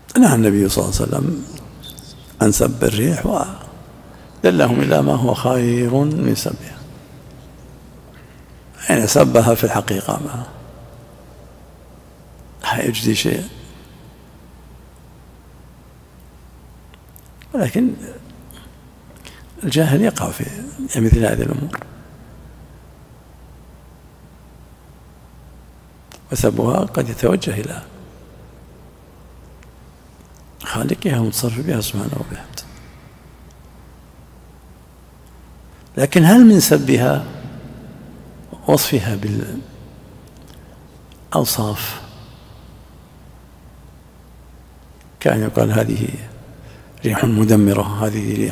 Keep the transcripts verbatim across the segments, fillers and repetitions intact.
نهى النبي صلى الله عليه وسلم عن سب الريح ودلهم إلى ما هو خير من سبها، حين سبها في الحقيقة ما يجدي شيء، ولكن الجاهل يقع في مثل هذه الأمور، وسبها قد يتوجه إلى خالقها ومتصرف بها سبحانه وبحمده. لكن هل من سبها وصفها بالأوصاف كان يقال هذه ريح مدمرة، هذه ريح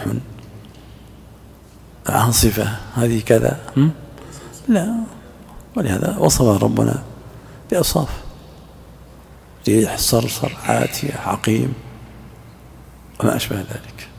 عاصفة، هذه كذا؟ لا، ولهذا وصفها ربنا بأوصاف: ريح صرصر، عاتية، عقيم، وما أشبه ذلك.